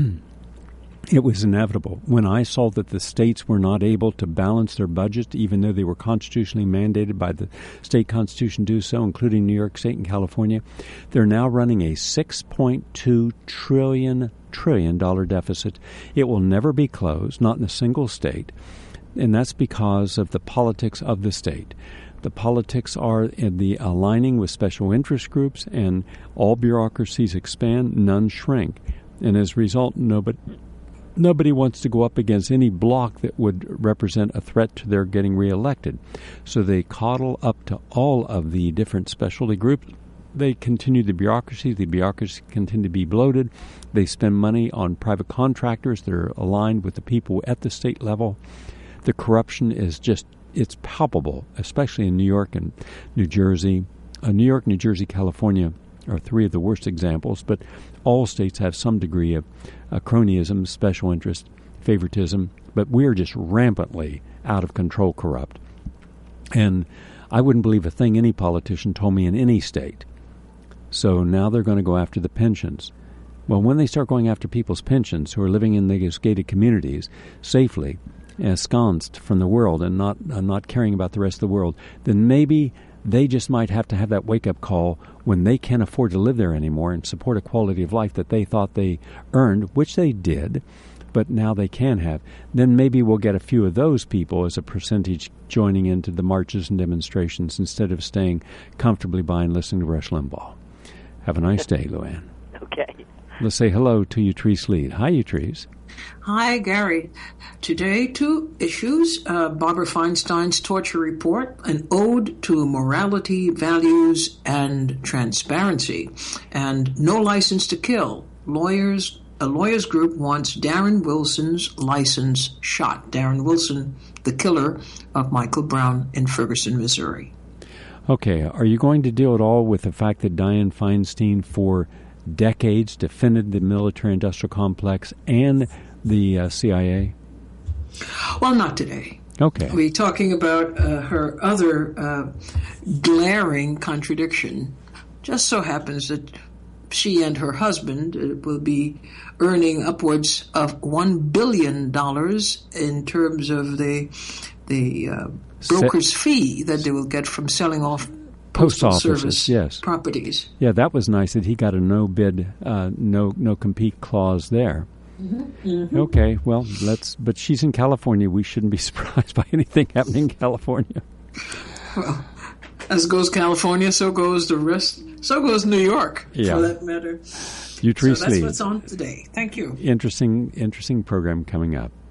It was inevitable. When I saw that the states were not able to balance their budgets, even though they were constitutionally mandated by the state constitution to do so, including New York State and California, they're now running a $6.2 trillion deficit. It will never be closed, not in a single state, and that's because of the politics of the state. The politics are in the aligning with special interest groups, and all bureaucracies expand, none shrink. And as a result, nobody wants to go up against any bloc that would represent a threat to their getting reelected. So they coddle up to all of the different specialty groups. They continue the bureaucracy. The bureaucracy continue to be bloated. They spend money on private contractors that are aligned with the people at the state level. The corruption is just, it's palpable, especially in New York and New Jersey. New York, New Jersey, California are three of the worst examples, but all states have some degree of cronyism, special interest, favoritism, but we're just rampantly out of control corrupt. And I wouldn't believe a thing any politician told me in any state. So now they're going to go after the pensions. Well, when they start going after people's pensions who are living in these gated communities safely, ensconced from the world and not caring about the rest of the world, then maybe They just might have to have that wake-up call when they can't afford to live there anymore and support a quality of life that they thought they earned, which they did, but now they can have. Then maybe we'll get a few of those people as a percentage joining into the marches and demonstrations instead of staying comfortably by and listening to Rush Limbaugh. Have a nice day, Luann. Okay. Let's say hello to Utrice Lead. Hi, Utrice. Hi, Gary. Today, 2 issues. Barbara Feinstein's torture report, an ode to morality, values, and transparency. And No License to Kill. A lawyers group wants Darren Wilson's license shot. Darren Wilson, the killer of Michael Brown in Ferguson, Missouri. Okay, are you going to deal at all with the fact that Dianne Feinstein for decades defended the military-industrial complex and the CIA? Well, not today. Okay. We're talking about her other glaring contradiction. Just so happens that she and her husband will be earning upwards of $1 billion in terms of the broker's fee that they will get from selling off post offices, service yes, properties. Yeah, that was nice that he got a no bid, no compete clause there. Mm-hmm. Mm-hmm. Okay, well, but she's in California. We shouldn't be surprised by anything happening in California. Well, as goes California, so goes the rest. So goes New York, for that matter. Utrice so that's Lead. What's on today. Thank you. Interesting program coming up.